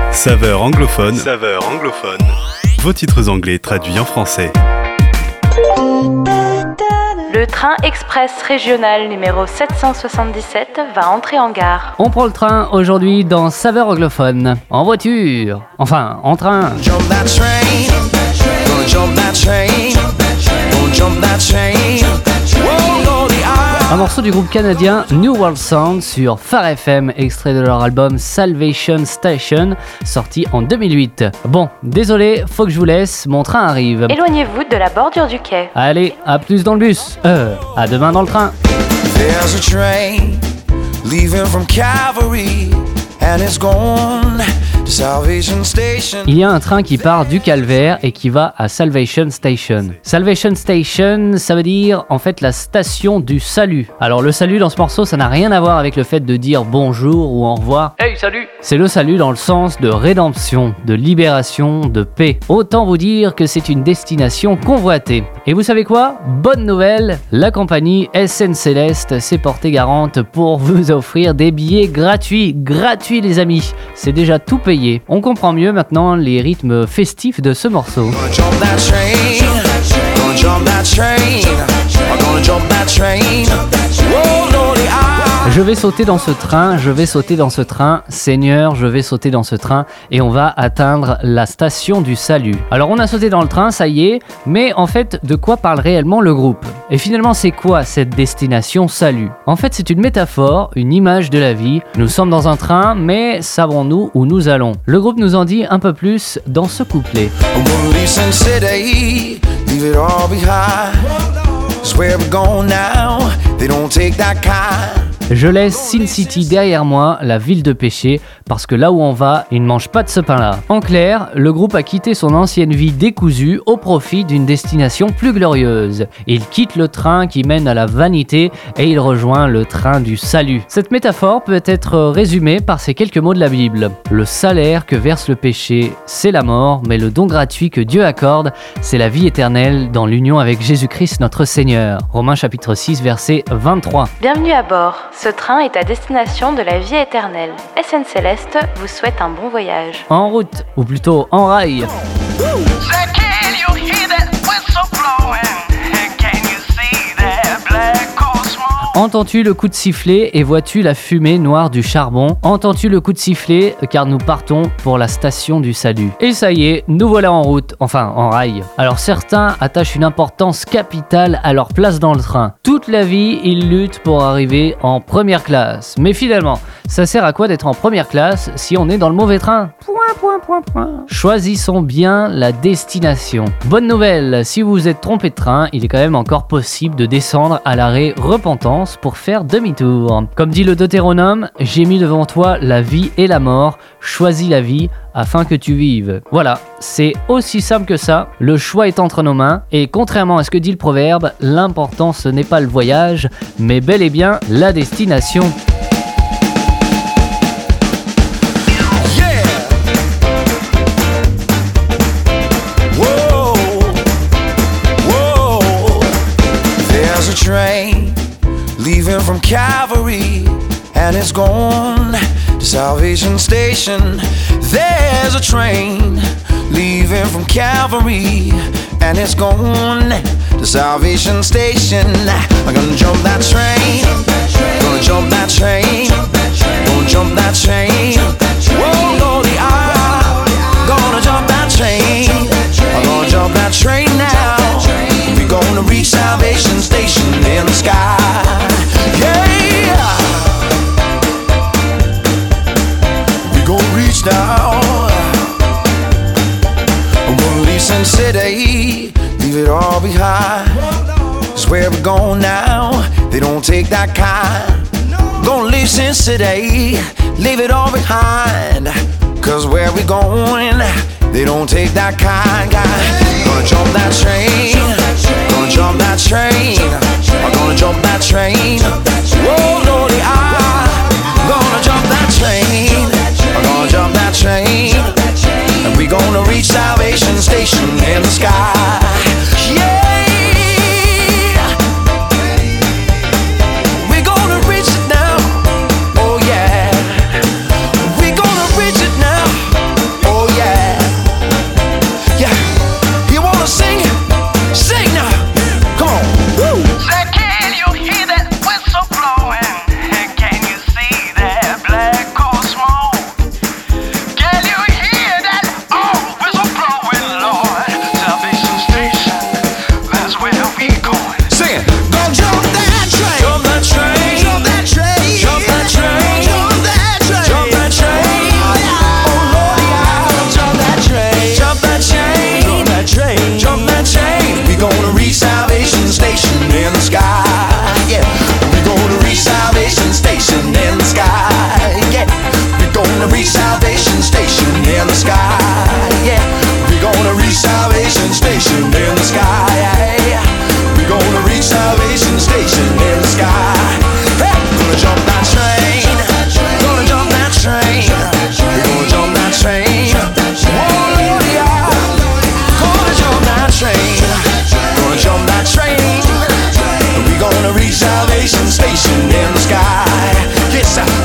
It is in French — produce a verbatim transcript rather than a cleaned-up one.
Saveur anglophone. Saveur anglophone. Vos titres anglais traduits en français. Le train express régional numéro sept cent soixante-dix-sept va entrer en gare. On prend le train aujourd'hui dans Saveur anglophone. En voiture. Enfin, en train. Jump that train, gonna jump that train, gonna jump that train. Whoa, Lordy, I... Un morceau du groupe canadien New World Sound sur Phare F M, extrait de leur album Salvation Station, sorti en deux mille huit. Bon, désolé, faut que je vous laisse, mon train arrive. Éloignez-vous de la bordure du quai. Allez, à plus dans le bus. Euh, à demain dans le train. There's a train leaving from Calvary and it's gone to Salvation Station. Il y a un train qui part du Calvaire et qui va à Salvation Station. Salvation Station, ça veut dire en fait la station du salut. Alors le salut dans ce morceau, ça n'a rien à voir avec le fait de dire bonjour ou au revoir. Hey, salut! C'est le salut dans le sens de rédemption, de libération, de paix. Autant vous dire que c'est une destination convoitée. Et vous savez quoi? Bonne nouvelle, la compagnie S N Céleste s'est portée garante pour vous offrir des billets gratuits. Gratuits les amis, c'est déjà tout payé. On comprend mieux maintenant les rythmes festifs de ce morceau. Gonna jump that train, gonna jump that train, I'm gonna jump that train. Whoa, Lordy, I... Je vais sauter dans ce train, je vais sauter dans ce train, Seigneur, je vais sauter dans ce train et on va atteindre la station du salut. Alors on a sauté dans le train, ça y est, mais en fait, de quoi parle réellement le groupe? Et finalement, c'est quoi cette destination salut? En fait, c'est une métaphore, une image de la vie. Nous sommes dans un train, mais savons-nous où nous allons? Le groupe nous en dit un peu plus dans ce couplet. I'm gonna leave Sin City, leave it all behind. It's where we're going now, they don't take that kind. Je laisse Sin City derrière moi, la ville de péché, parce que là où on va, ils ne mangent pas de ce pain-là. En clair, le groupe a quitté son ancienne vie décousue au profit d'une destination plus glorieuse. Il quitte le train qui mène à la vanité et il rejoint le train du salut. Cette métaphore peut être résumée par ces quelques mots de la Bible. Le salaire que verse le péché, c'est la mort, mais le don gratuit que Dieu accorde, c'est la vie éternelle dans l'union avec Jésus-Christ notre Seigneur. Romains chapitre six, verset vingt-trois. Bienvenue à bord. Ce train est à destination de la vie éternelle. S N Céleste vous souhaite un bon voyage. En route, ou plutôt en rail. Entends-tu le coup de sifflet et vois-tu la fumée noire du charbon? Entends-tu le coup de sifflet car nous partons pour la station du salut. Et ça y est, nous voilà en route, enfin en rail. Alors certains attachent une importance capitale à leur place dans le train. Toute la vie, ils luttent pour arriver en première classe. Mais finalement, ça sert à quoi d'être en première classe si on est dans le mauvais train? Point, point, point, point. Choisissons bien la destination. Bonne nouvelle, si vous vous êtes trompé de train, il est quand même encore possible de descendre à l'arrêt Repentance pour faire demi-tour. Comme dit le Deutéronome, j'ai mis devant toi la vie et la mort, choisis la vie afin que tu vives. Voilà, c'est aussi simple que ça, le choix est entre nos mains, et contrairement à ce que dit le proverbe, l'important ce n'est pas le voyage, mais bel et bien la destination. Train leaving from Calvary and it's gone to Salvation Station. There's a train leaving from Calvary and it's gone to Salvation Station. I'm gonna jump that train, gonna jump that train, gonna jump that train. Whoa, Lordy, I'm gonna jump that train. I'm gonna jump that train now. We're gonna reach Salvation Station in the sky. Yeah, we're gonna reach now. I'm gonna leave Sin City, leave it all behind. It's where we're going now, they don't take that kind. Gonna leave Sin City, leave it all behind. Cause where we going, they don't take that kind, guy. Gonna jump that train, gonna jump that train, I'm gonna jump that train. Whoa, Lordy, I'm gonna jump that train, I'm gonna jump that train. And we gonna reach Salvation Station in the sky. Yeah, we gonna reach it now. Oh yeah, we gonna reach it now. sky. Yes,